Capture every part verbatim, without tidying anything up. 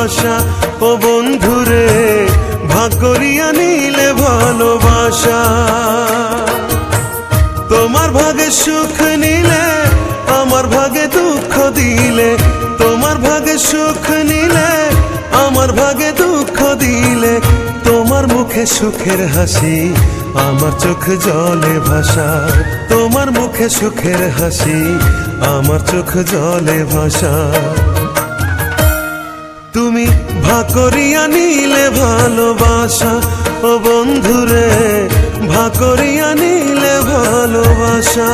ভালোবাসা ও বন্ধুরে ভাগ করিয়া নিলে ভালোবাসা। তোমার ভাগে সুখ নিলে আমার ভাগে দুঃখ দিলে, তোমার ভাগে সুখ নিলে আমার ভাগে দুঃখ দিলে, তোমার মুখে সুখের হাসি আমার চোখ জলে ভাসা, তোমার মুখে সুখের হাসি আমার চোখ জলে ভাসা। তুমি ভাগ করিয়া নিলে ভালোবাসা ও বন্ধুরে ভাগ করিয়া নিলে ভালোবাসা।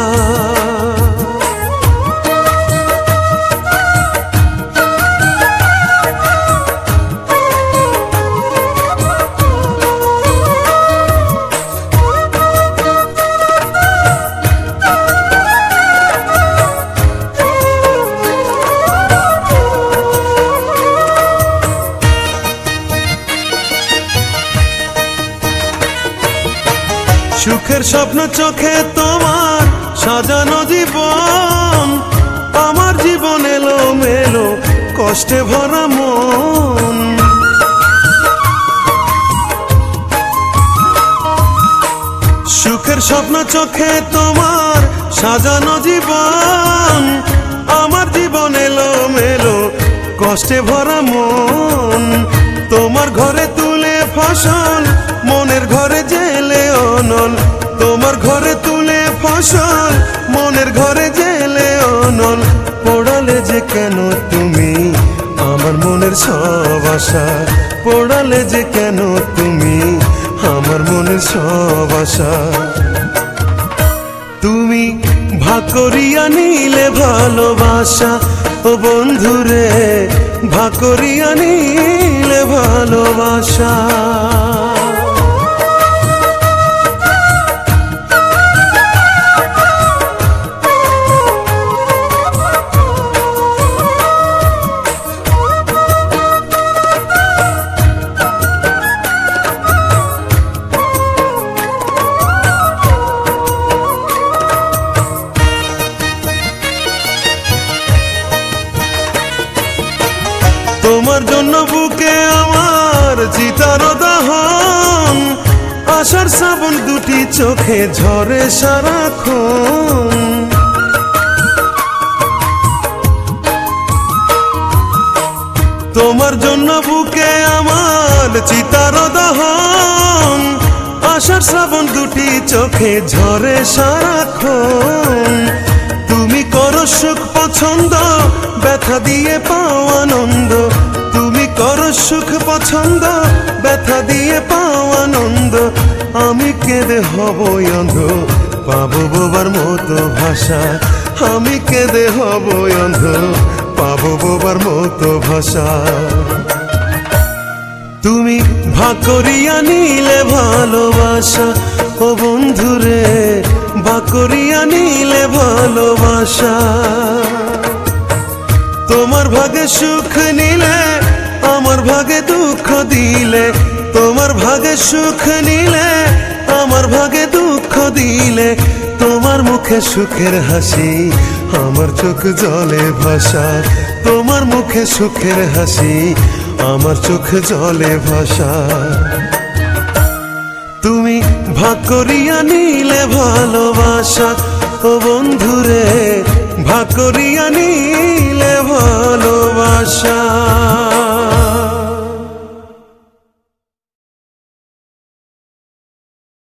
সুখের স্বপ্ন চোখে তোমার সাজানো জীবন, আমার জীবন এলো মেলো কষ্টে ভরা মন। সুখের স্বপ্ন চোখে তোমার সাজানো জীবন, আমার জীবন এলো মেলো কষ্টে ভরা মন। তোমার ঘরে তুলে ফসল মনের ঘরে জেলে অনল, তোমার ঘরে তুলে ফসল মনের ঘরে জেলে অনল। পোড়ালে যে কেন তুমি আমার মনের সব আশা, পোড়ালে যে কেন তুমি আমার মনের সব আশা। তুমি ভাগ করিয়া নিলে ভালোবাসা ও বন্ধুরে ভাগ করিয়া নিলে ভালোবাসা। তোমার জন্য বুকে আমার চিতার দহন, আশার শ্রাবণ দুটি চোখে ঝরে সারাক্ষণ। তোমার জন্য বুকে আমার চিতার দহন, আশার শ্রাবণ দুটি চোখে ঝরে সারাক্ষণ। তুমি করো সুখ পছন্দ ব্যথা দিয়ে পাও আনন্দ, তুমি করো সুখ পছন্দ ব্যথা দিয়ে পাও আনন্দ। আমি কেঁদে হব অন্ধ পাবো বোবার মতো ভাষা, আমি কেঁদে হব অন্ধ পাবো বোবার মতো ভাষা। তুমি ভাগ করিয়া নিলে ভালোবাসা ও বন্ধুরে ভাগ করিয়া নিলে ভালোবাসা। তোমার ভাগে সুখ নিলে আমার ভাগে দুঃখ দিলে, তোমার ভাগে সুখ নিলে আমার ভাগে দুঃখ দিলে, তোমার মুখে সুখের হাসি আমার চোখ জলে ভাসা, তোমার মুখে সুখের হাসি আমার চোখ জলে ভাসা। তুমি ভাগ করিয়া নিলে ভালোবাসা ও বন্ধুরে ভাগ করিয়া নিলে ভালোবাসা।